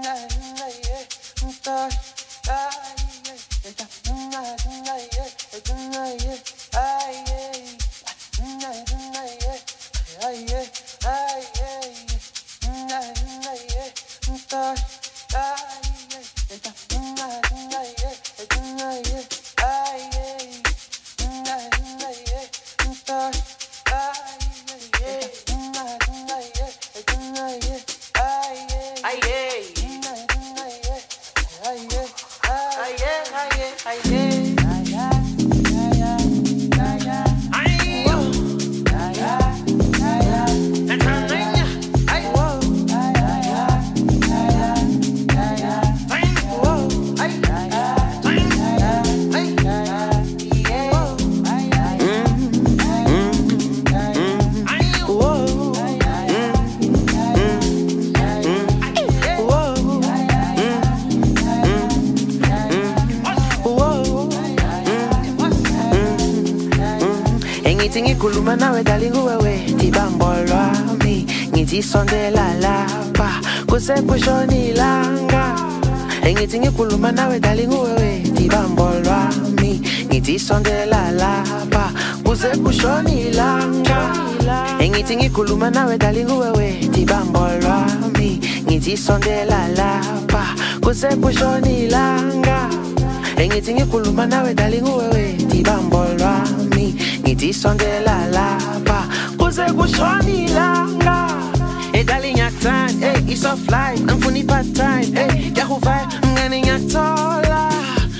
Kuluma nawe darling wewe tibambolwa mi ngithi sondela lapha kusepushoni langa ngithi ngikhuluma nawe darling wewe tibambolwa mi ngithi sondela lapha kusepushoni langa ngithi ngikhuluma nawe darling wewe tibambolwa mi ngithi sondela lapha kusepushoni langa ngithi ngikhuluma nawe darling wewe tibambolwa mi ngithi sondela lapha kuze kushoni langa darling ngiyakuthanda it's soft life angifuni part time ngiyakuvaya mngane ngiyakuthola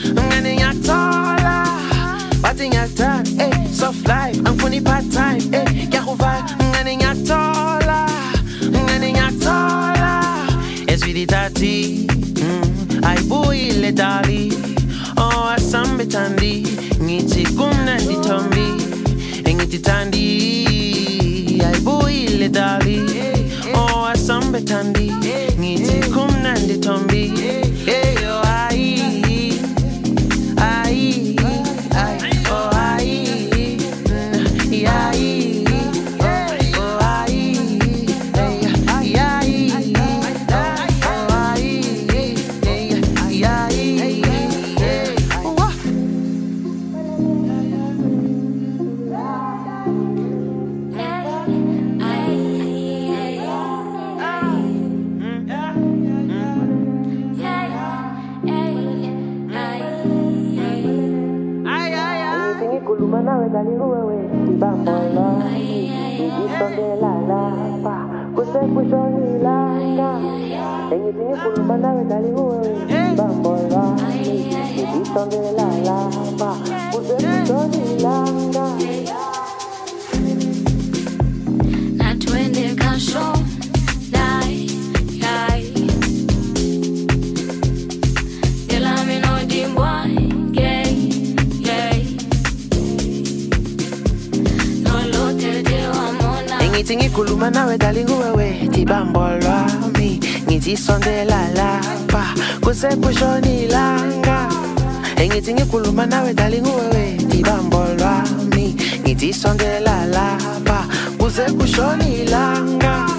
bathi ngiyakuthanda soft life angifuni part time ngiyakuvaya mngane ngiyakuthola esviditati ayibuyile dali oh asambe tandi ngithi kumnandi thombi ngithi tandi ayibuyile dali oh asambe tandi ngithi kumnandi thombi yo ai oh ai kuluma nawe darling wewe tibambolwa ngithi sondela lapha kusepushoni langa ngithi ngikhuluma nawe darling wewe tibambolwa ngithi sondela lapha kusepushoni langa natwende kasho dai ela me no dimbwa ngithi ngikhuluma nawe darling wewe tibambolwa mi ngithi sondela lapha kusepushoni langa ngithi ngikhuluma nawe darling wewe tibambolwa mi ngithi sondela lapha kusepushoni langa